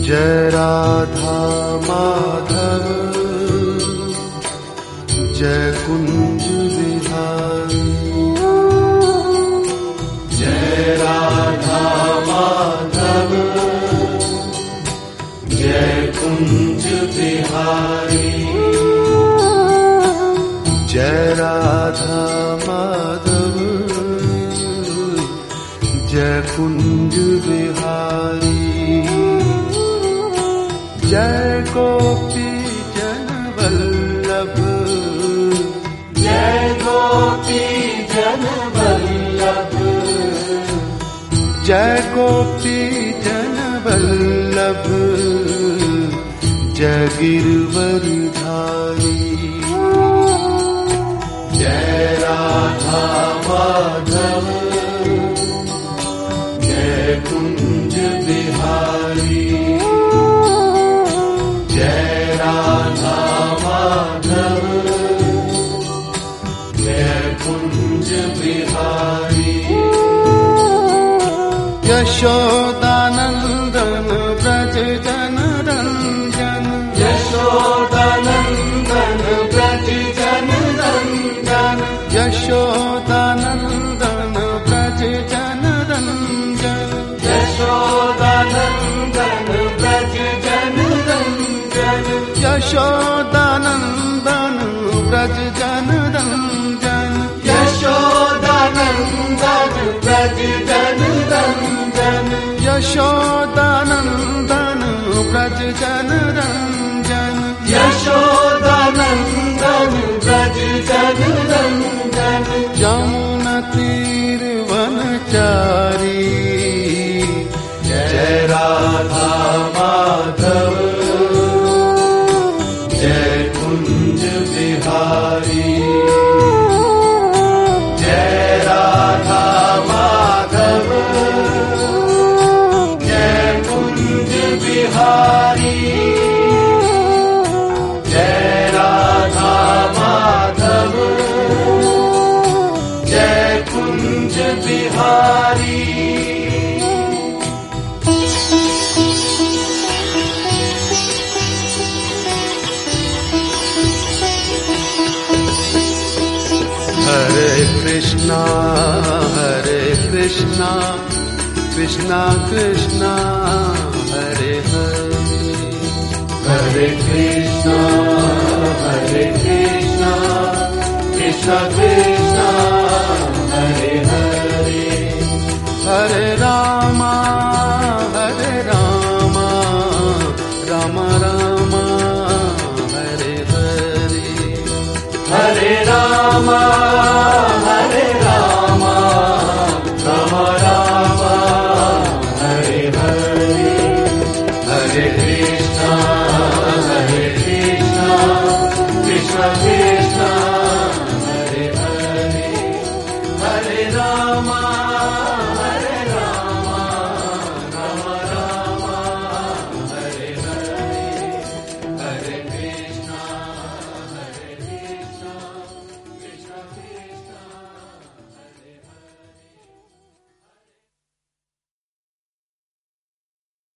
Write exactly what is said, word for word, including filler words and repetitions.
जय राधा माधव जय कुंज बिहारी, जय राधा माधव जय कुंज बिहारी, जय राधा माधव जय कुंज बिहारी, जय गोपी जन वल्लभ, जय गोपी जन वल्लभ, जय गोपी जन वल्लभ, जय गिरवरधारी, जय राधा माधव जय कुंज बिहारी, जय राधा माधव जय कुंज बिहारी, यशोदानंदन ब्रज जन रंजन, यशोदानंदन ब्रज जन रंजन, यशोदानंदन ब्रज जन रंजन, यशोदानंदन ब्रज जन रंजन, यशोदानंदन ब्रज जन रंजन, यशोदानंदन ब्रज जन रंजन, यशोदानंदन ब्रज जन रंजन, यशोदानंदन ब्रज जन रंजन, यमुना तीर वनचारी, जय राधा माधव जय कुंज बिहारी, जय राधा माधव जय कुंज बिहारी, जय राधा माधव जय कुंज बिहारी। हरे कृष्णा हरे कृष्णा कृष्णा कृष्णा हरे हरे, हरे कृष्णा हरे कृष्णा कृष्णा कृष्णा हरे हरे, हरे रामा हरे रामा राम राम हरे हरे, हरे रामा हरे रामा राम राम हरे हरे,